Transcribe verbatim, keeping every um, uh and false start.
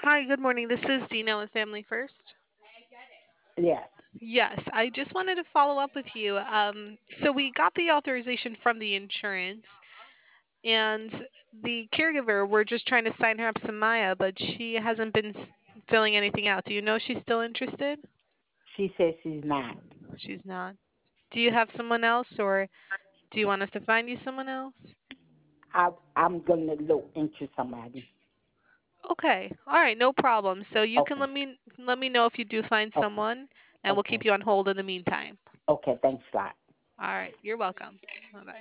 Hi, good morning. This is Dina with Family First. Yes, Yes, I just wanted to follow up with you. Um, so we got the authorization from the insurance, and the caregiver, we're just trying to sign her up to Maya, but she hasn't been s- filling anything out. Do you know if she's still interested? she says she's not. She's not. Do you have someone else, or do you want us to find you someone else? I, I'm gonna look into somebody. Okay. All right, no problem. So you can Okay, let me let me know if you do find okay, someone, and we'll keep okay, you on hold in the meantime. okay. Thanks a lot. All right, you're welcome. Bye bye.